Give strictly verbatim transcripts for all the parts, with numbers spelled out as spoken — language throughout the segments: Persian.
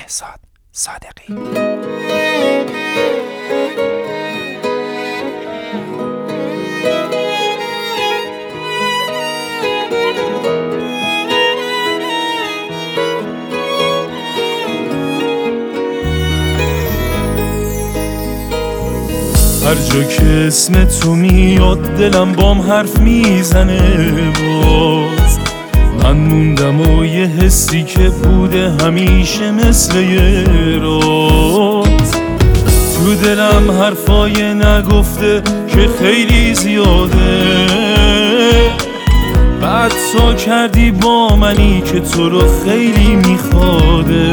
مهرزاد صادقی. هر جا که اسم تو میاد دلم بام حرف میزنه باز. من موندم و یه حسی که بوده همیشه مثل یه راز. تو دلم حرفای نگفته که خیلی زیاده. بعد تا کردی با منی که تو رو خیلی میخواده.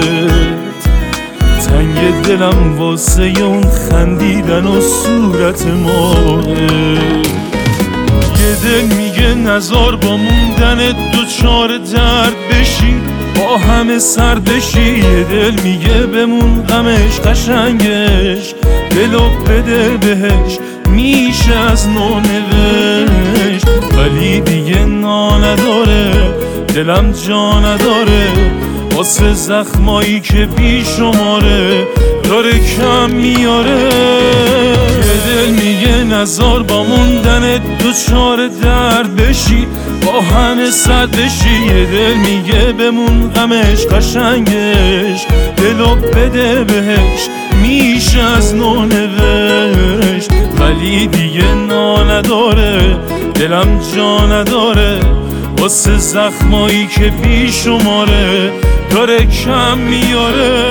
تنگ دلم واسه اون خندیدن و صورت ماه. یه دل میگه نزار با موندن دوچار درد بشی، با همه سر بشی. یه دل میگه بمون غمش قشنگش، دلو بده بهش میشه از نو نوشت. ولی دیگه نا نداره دلم، جا نداره واسه زخمایی که بی شماره داره کم میاره. یه دل میگه نزار با موندن دوچار درد بشی، با همه صد بشی. یه دل میگه بمون غمش قشنگش، دلو بده بهش میشه از نو نوشت. ولی دیگه نا نداره دلم، جا نداره واسه زخمایی که بی شماره داره کم میاره.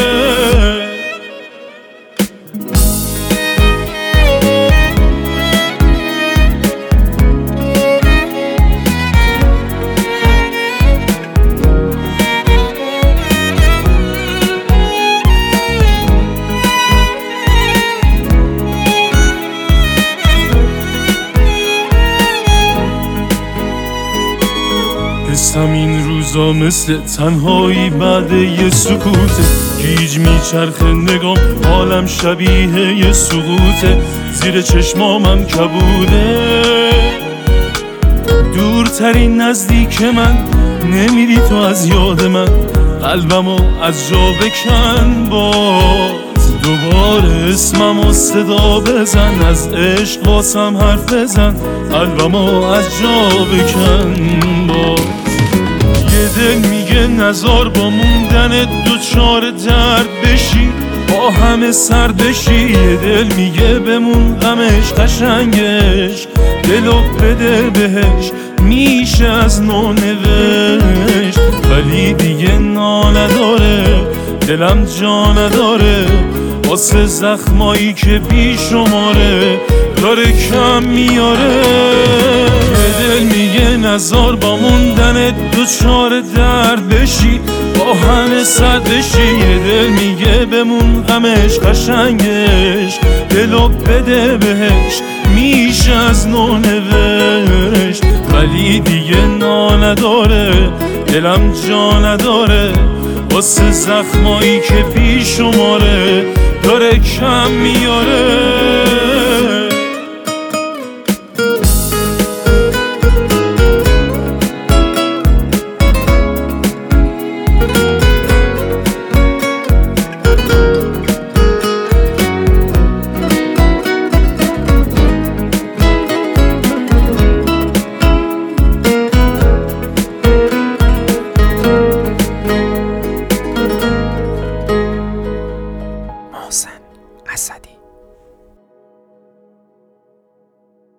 حسم این روزا مثل تنهایی بعد یه سکوته. گیج میچرخه نگام حالم شبیه یه سقوطه. زیر چشمامم کبوده دورترین نزدیک من. نمیری تو از یاد من، قلبمو از جا بکن باز. دوباره اسممو صدا بزن، از عشق واسم حرف بزن. قلبمو از جا بکن باز. یه دل میگه نزار با موندن دوچار درد بشی، با همه سر بشی. یه دل میگه بمون غمش قشنگش، دلو بده بهش میشه از نو نوشت. ولی دیگه نا نداره دلم، جا نداره واسه زخمایی که بی شماره داره کم میاره. یه دل میگه نزار با موندن دوچار درد بشی، با همه صد بشی. یه دل میگه بمون غمش قشنگش، دلو بده بهش میشه از نو نوشت. ولی دیگه نا نداره دلم، جا نداره واسه زخمایی که بی شماره داره کم میاره. محسن اسدی.